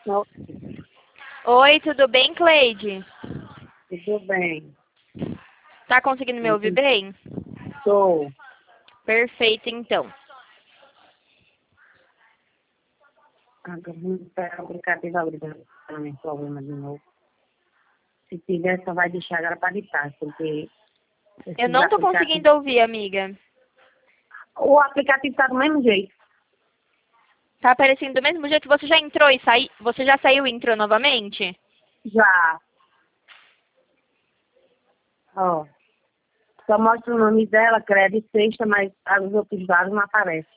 Oi, Oi, tudo bem, Cleide? tudo bem? Tá conseguindo me ouvir bem? Estou. Perfeito, então. Vamos esperar o aplicativo abrir para mim problema de novo. Se tiver, só vai deixar agora para ditar, porque Eu esses não tô aplicativos... conseguindo ouvir, amiga. O aplicativo está do mesmo jeito. Tá aparecendo do mesmo jeito? Você já entrou e saiu? Você já saiu e entrou novamente? Já. Ó, só mostra o nome dela, crédito sexta, mas os outros dados não aparecem.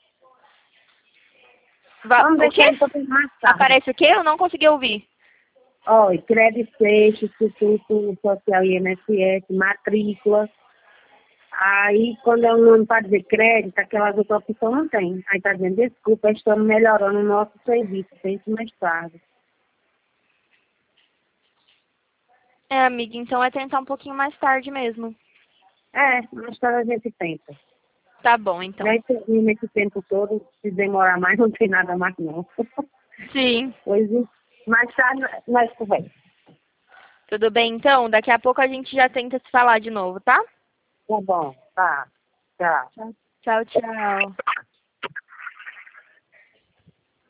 Vamos O quê? deixar isso para mais tarde. Aparece o quê? Eu não consegui ouvir. Ó, crédito sexta, Instituto Social INSS, matrícula. Aí, quando é um nome para dizer crédito, aquelas outras opções não tem. Aí está dizendo, desculpa, estamos melhorando o nosso serviço, pense mais tarde. É, amiga, então é tentar um pouquinho mais tarde mesmo. Mais tarde a gente tenta. Tá bom, então. Nesse, nesse tempo todo, se demorar mais, não tem nada mais não. Sim. Pois, mais tarde nós conversamos. Tudo bem, então? Daqui a pouco a gente já tenta se falar de novo, tá? Tá bom, tá. Tchau. Tchau, tchau.